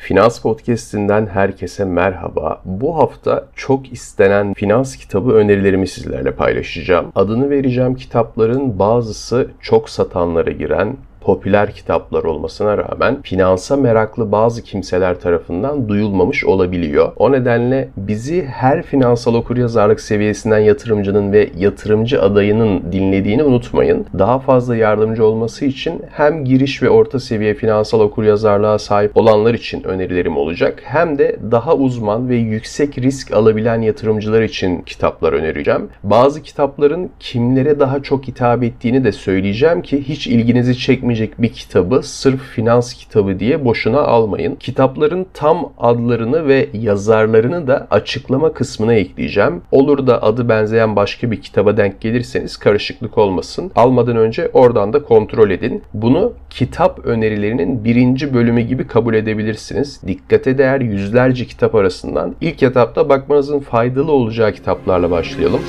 Finans Podcast'inden herkese merhaba. Bu hafta çok istenen finans kitabı önerilerimi sizlerle paylaşacağım. Adını vereceğim kitapların bazısı çok satanlara giren popüler kitaplar olmasına rağmen finansa meraklı bazı kimseler tarafından duyulmamış olabiliyor. O nedenle bizi her finansal okuryazarlık seviyesinden yatırımcının ve yatırımcı adayının dinlediğini unutmayın. Daha fazla yardımcı olması için hem giriş ve orta seviye finansal okuryazarlığa sahip olanlar için önerilerim olacak, hem de daha uzman ve yüksek risk alabilen yatırımcılar için kitaplar önereceğim. Bazı kitapların kimlere daha çok hitap ettiğini de söyleyeceğim ki hiç ilginizi çekmeyecek bir kitabı sırf finans kitabı diye boşuna almayın. Kitapların tam adlarını ve yazarlarını da açıklama kısmına ekleyeceğim. Olur da adı benzeyen başka bir kitaba denk gelirseniz karışıklık olmasın. Almadan önce oradan da kontrol edin. Bunu kitap önerilerinin 1. bölümü gibi kabul edebilirsiniz. Dikkate değer yüzlerce kitap arasından ilk etapta bakmanızın faydalı olacağı kitaplarla başlayalım.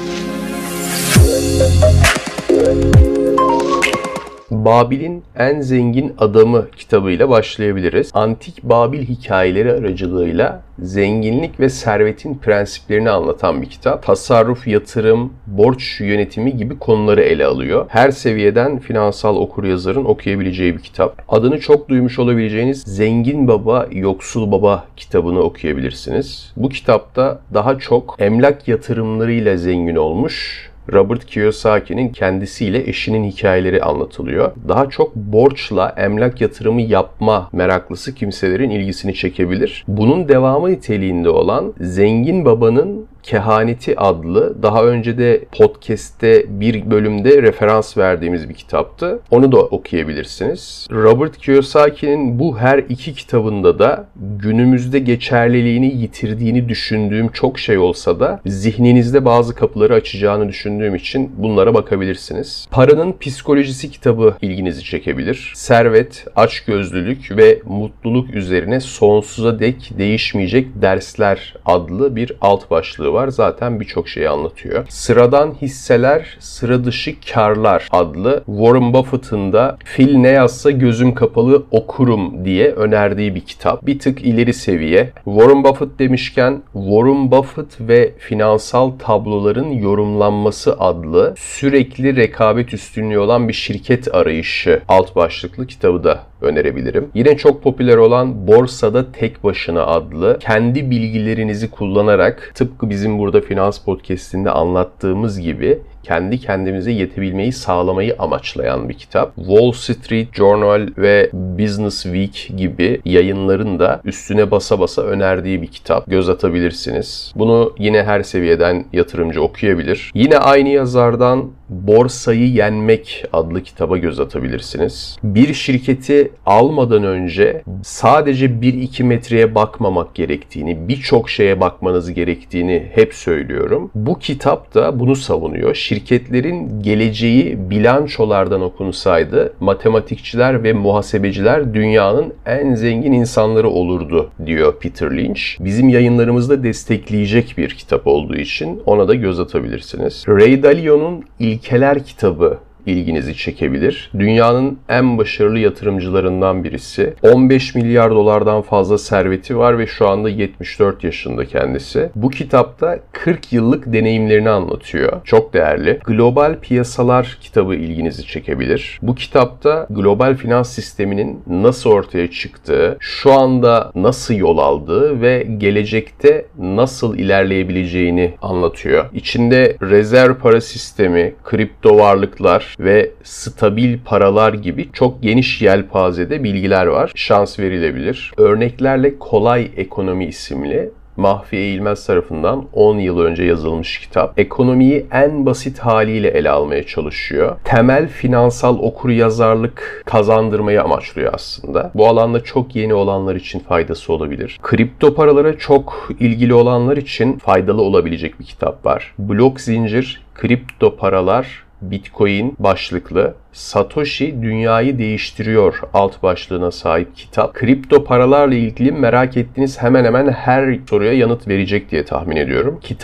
Babil'in En Zengin Adamı kitabıyla başlayabiliriz. Antik Babil hikayeleri aracılığıyla zenginlik ve servetin prensiplerini anlatan bir kitap. Tasarruf, yatırım, borç yönetimi gibi konuları ele alıyor. Her seviyeden finansal okuryazarın okuyabileceği bir kitap. Adını çok duymuş olabileceğiniz Zengin Baba, Yoksul Baba kitabını okuyabilirsiniz. Bu kitapta daha çok emlak yatırımlarıyla zengin olmuş Robert Kiyosaki'nin kendisiyle eşinin hikayeleri anlatılıyor. Daha çok borçla emlak yatırımı yapma meraklısı kimselerin ilgisini çekebilir. Bunun devamı niteliğinde olan Zengin Baba'nın Kehaneti adlı, daha önce de podcast'te bir bölümde referans verdiğimiz bir kitaptı. Onu da okuyabilirsiniz. Robert Kiyosaki'nin bu her iki kitabında da günümüzde geçerliliğini yitirdiğini düşündüğüm çok şey olsa da zihninizde bazı kapıları açacağını düşündüğüm için bunlara bakabilirsiniz. Paranın Psikolojisi kitabı ilginizi çekebilir. Servet, açgözlülük ve mutluluk üzerine sonsuza dek değişmeyecek dersler adlı bir alt başlığı var. Zaten birçok şeyi anlatıyor. Sıradan Hisseler, Sıra Dışı Karlar adlı Warren Buffett'ın da "Fil ne yazsa gözüm kapalı okurum" diye önerdiği bir kitap. Bir tık ileri seviye. Warren Buffett demişken Warren Buffett ve finansal tabloların yorumlanması adlı sürekli rekabet üstünlüğü olan bir şirket arayışı alt başlıklı kitabı da önerebilirim. Yine çok popüler olan Borsada Tek Başına adlı, kendi bilgilerinizi kullanarak tıpkı bizim burada Finans Podcast'inde anlattığımız gibi kendi kendimize yetebilmeyi sağlamayı amaçlayan bir kitap. Wall Street Journal ve Business Week gibi yayınların da üstüne basa basa önerdiği bir kitap. Göz atabilirsiniz. Bunu yine her seviyeden yatırımcı okuyabilir. Yine aynı yazardan Borsayı Yenmek adlı kitaba göz atabilirsiniz. Bir şirketi almadan önce sadece 1-2 metreye bakmamak gerektiğini, birçok şeye bakmanız gerektiğini hep söylüyorum. Bu kitap da bunu savunuyor. Şirketlerin geleceği bilançolardan okunsaydı matematikçiler ve muhasebeciler dünyanın en zengin insanları olurdu diyor Peter Lynch. Bizim yayınlarımızda destekleyecek bir kitap olduğu için ona da göz atabilirsiniz. Ray Dalio'nun İlkeler kitabı ilginizi çekebilir. Dünyanın en başarılı yatırımcılarından birisi. 15 milyar dolardan fazla serveti var ve şu anda 74 yaşında kendisi. Bu kitapta 40 yıllık deneyimlerini anlatıyor. Çok değerli. Global Piyasalar kitabı ilginizi çekebilir. Bu kitapta global finans sisteminin nasıl ortaya çıktığı, şu anda nasıl yol aldığı ve gelecekte nasıl ilerleyebileceğini anlatıyor. İçinde rezerv para sistemi, kripto varlıklar ve stabil paralar gibi çok geniş yelpazede bilgiler var. Şans verilebilir. Örneklerle Kolay Ekonomi isimli Mahfi Eğilmez tarafından 10 yıl önce yazılmış kitap. Ekonomiyi en basit haliyle ele almaya çalışıyor. Temel finansal okuryazarlık kazandırmayı amaçlıyor aslında. Bu alanda çok yeni olanlar için faydası olabilir. Kripto paralara çok ilgili olanlar için faydalı olabilecek bir kitap var. Blok Zincir, Kripto Paralar, Bitcoin başlıklı Satoshi Dünyayı Değiştiriyor alt başlığına sahip kitap. Kripto paralarla ilgili merak ettiğiniz hemen hemen her soruya yanıt verecek diye tahmin ediyorum. Kitap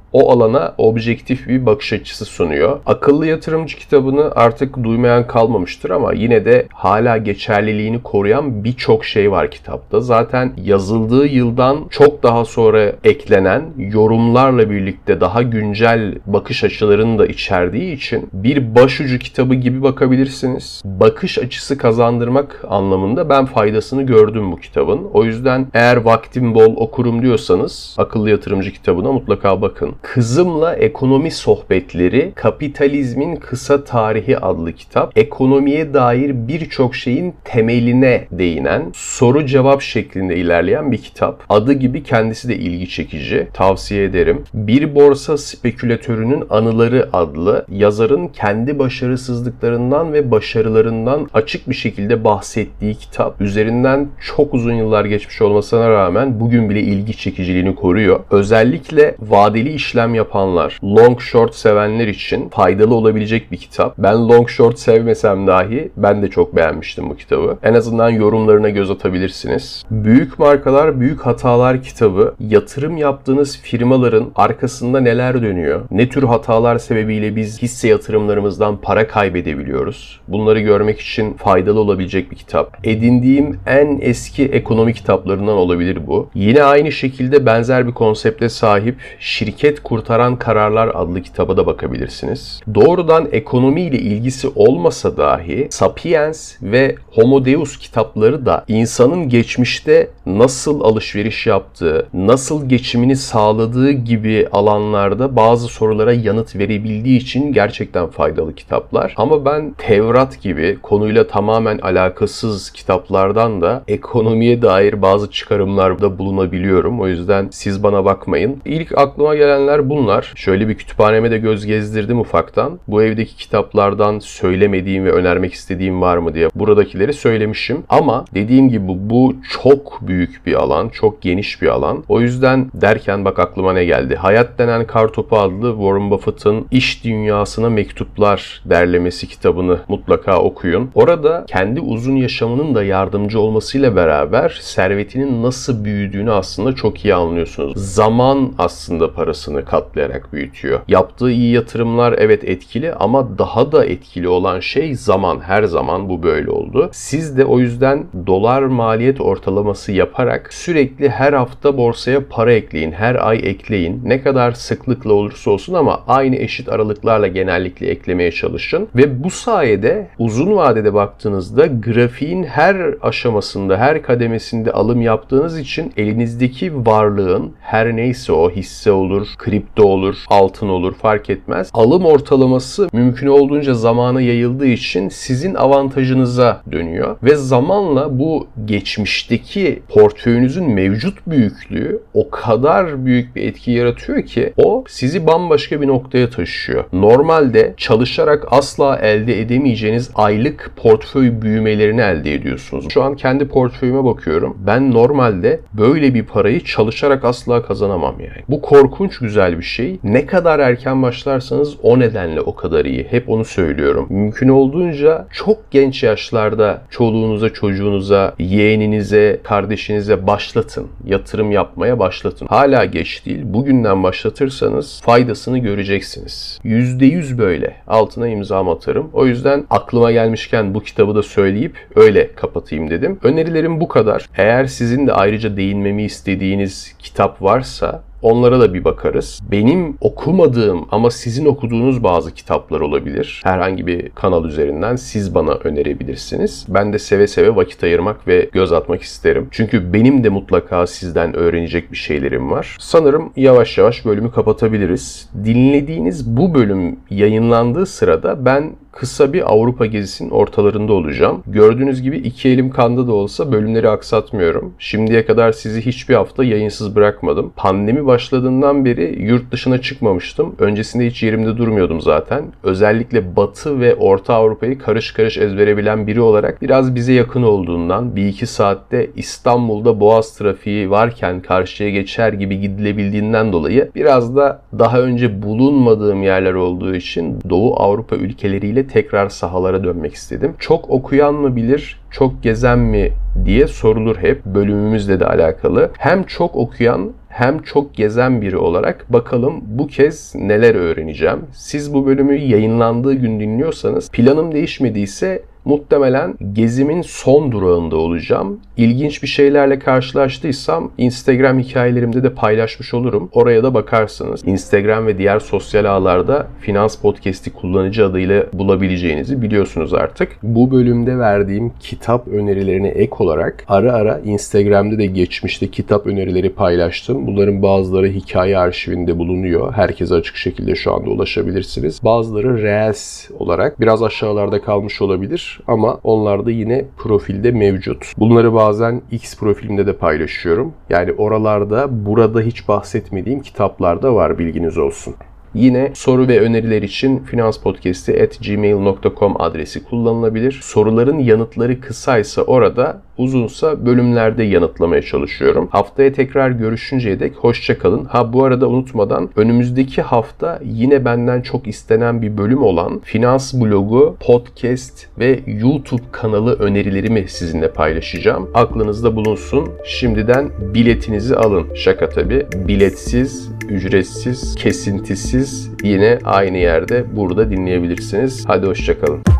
o alana objektif bir bakış açısı sunuyor. Akıllı Yatırımcı kitabını artık duymayan kalmamıştır ama yine de hala geçerliliğini koruyan birçok şey var kitapta. Zaten yazıldığı yıldan çok daha sonra eklenen yorumlarla birlikte daha güncel bakış açılarını da içerdiği için bir başucu kitabı gibi bakabilirsiniz. Bakış açısı kazandırmak anlamında ben faydasını gördüm bu kitabın. O yüzden eğer vaktim bol okurum diyorsanız Akıllı Yatırımcı kitabına mutlaka bakın. Kızımla Ekonomi Sohbetleri, Kapitalizmin Kısa Tarihi adlı kitap, ekonomiye dair birçok şeyin temeline değinen, soru cevap şeklinde ilerleyen bir kitap. Adı gibi kendisi de ilgi çekici. Tavsiye ederim. Bir Borsa Spekülatörünün Anıları adlı, yazarın kendi başarısızlıklarından ve başarılarından açık bir şekilde bahsettiği kitap. Üzerinden çok uzun yıllar geçmiş olmasına rağmen bugün bile ilgi çekiciliğini koruyor. Özellikle vadeli işlem yapanlar, long short sevenler için faydalı olabilecek bir kitap. Ben long short sevmesem dahi ben de çok beğenmiştim bu kitabı. En azından yorumlarına göz atabilirsiniz. Büyük Markalar, Büyük Hatalar kitabı, yatırım yaptığınız firmaların arkasında neler dönüyor? Ne tür hatalar sebebiyle biz hisse yatırımlarımızdan para kaybedebiliyoruz? Bunları görmek için faydalı olabilecek bir kitap. Edindiğim en eski ekonomi kitaplarından olabilir bu. Yine aynı şekilde benzer bir konsepte sahip Şirket Kurtaran Kararlar adlı kitaba da bakabilirsiniz. Doğrudan ekonomiyle ilgisi olmasa dahi Sapiens ve Homo Deus kitapları da insanın geçmişte nasıl alışveriş yaptığı, nasıl geçimini sağladığı gibi alanlarda bazı sorulara yanıt verebildiği için gerçekten faydalı kitaplar. Ama ben Tevrat gibi konuyla tamamen alakasız kitaplardan da ekonomiye dair bazı çıkarımlarda bulunabiliyorum. O yüzden siz bana bakmayın. İlk aklıma gelenler bunlar. Şöyle bir kütüphaneme de göz gezdirdim ufaktan. Bu evdeki kitaplardan söylemediğim ve önermek istediğim var mı diye buradakileri söylemişim. Ama dediğim gibi bu çok büyük bir alan, çok geniş bir alan. O yüzden derken bak aklıma ne geldi. Hayat Denen Kartopu adlı Warren Buffett'ın İş Dünyasına Mektuplar derlemesi kitabını mutlaka okuyun. Orada kendi uzun yaşamının da yardımcı olmasıyla beraber servetinin nasıl büyüdüğünü aslında çok iyi anlıyorsunuz. Zaman aslında parasını katlayarak büyütüyor. Yaptığı iyi yatırımlar evet etkili ama daha da etkili olan şey zaman. Her zaman bu böyle oldu. Siz de o yüzden dolar maliyet ortalaması yaparak sürekli her hafta borsaya para ekleyin. Her ay ekleyin. Ne kadar sıklıkla olursa olsun ama aynı eşit aralıklarla genellikle eklemeye çalışın. Ve bu sayede uzun vadede baktığınızda grafiğin her aşamasında, her kademesinde alım yaptığınız için elinizdeki varlığın her neyse o hisse olur, kripto olur, altın olur fark etmez. Alım ortalaması mümkün olduğunca zamana yayıldığı için sizin avantajınıza dönüyor. Ve zamanla bu geçmişteki portföyünüzün mevcut büyüklüğü o kadar büyük bir etki yaratıyor ki o sizi bambaşka bir noktaya taşıyor. Normalde çalışarak asla elde edemeyeceğiniz aylık portföy büyümelerini elde ediyorsunuz. Şu an kendi portföyüme bakıyorum. Ben normalde böyle bir parayı çalışarak asla kazanamam yani. Bu korkunç güzel bir şey. Ne kadar erken başlarsanız o nedenle o kadar iyi. Hep onu söylüyorum. Mümkün olduğunca çok genç yaşlarda çoluğunuza, çocuğunuza, yeğeninize, kardeşinize başlatın. Yatırım yapmaya başlatın. Hala geç değil. Bugünden başlatırsanız faydasını göreceksiniz. %100 böyle. Altına imzamı atarım. O yüzden aklıma gelmişken bu kitabı da söyleyip öyle kapatayım dedim. Önerilerim bu kadar. Eğer sizin de ayrıca değinmemi istediğiniz kitap varsa onlara da bir bakarız. Benim okumadığım ama sizin okuduğunuz bazı kitaplar olabilir. Herhangi bir kanal üzerinden siz bana önerebilirsiniz. Ben de seve seve vakit ayırmak ve göz atmak isterim. Çünkü benim de mutlaka sizden öğrenecek bir şeylerim var. Sanırım yavaş yavaş bölümü kapatabiliriz. Dinlediğiniz bu bölüm yayınlandığı sırada ben kısa bir Avrupa gezisinin ortalarında olacağım. Gördüğünüz gibi iki elim kanda da olsa bölümleri aksatmıyorum. Şimdiye kadar sizi hiçbir hafta yayınsız bırakmadım. Pandemi başladığından beri yurt dışına çıkmamıştım. Öncesinde hiç yerimde durmuyordum zaten. Özellikle Batı ve Orta Avrupa'yı karış karış ezbere bilen biri olarak biraz bize yakın olduğundan, bir iki saatte İstanbul'da Boğaz trafiği varken karşıya geçer gibi gidilebildiğinden dolayı biraz da daha önce bulunmadığım yerler olduğu için Doğu Avrupa ülkeleriyle tekrar sahalara dönmek istedim. Çok okuyan mı bilir, çok gezen mi diye sorulur hep bölümümüzle de alakalı. Hem çok okuyan hem çok gezen biri olarak bakalım bu kez neler öğreneceğim. Siz bu bölümü yayınlandığı gün dinliyorsanız, planım değişmediyse muhtemelen gezimin son durağında olacağım. İlginç bir şeylerle karşılaştıysam Instagram hikayelerimde de paylaşmış olurum. Oraya da bakarsınız. Instagram ve diğer sosyal ağlarda Finans Podcast'i kullanıcı adıyla bulabileceğinizi biliyorsunuz artık. Bu bölümde verdiğim kitap önerilerine ek olarak ara ara Instagram'da da geçmişte kitap önerileri paylaştım. Bunların bazıları hikaye arşivinde bulunuyor. Herkese açık şekilde şu anda ulaşabilirsiniz. Bazıları Reels olarak biraz aşağılarda kalmış olabilir. Ama onlar da yine profilde mevcut. Bunları bazen X profilimde de paylaşıyorum. Yani oralarda burada hiç bahsetmediğim kitaplar da var, bilginiz olsun. Yine soru ve öneriler için finanspodcasti@gmail.com adresi kullanılabilir. Soruların yanıtları kısaysa orada, uzunsa bölümlerde yanıtlamaya çalışıyorum. Haftaya tekrar görüşünceye dek hoşça kalın. Bu arada unutmadan, önümüzdeki hafta yine benden çok istenen bir bölüm olan finans blogu, podcast ve YouTube kanalı önerilerimi sizinle paylaşacağım. Aklınızda bulunsun. Şimdiden biletinizi alın. Şaka tabii. Biletsiz, ücretsiz, kesintisiz, yine aynı yerde burada dinleyebilirsiniz. Hadi hoşça kalın.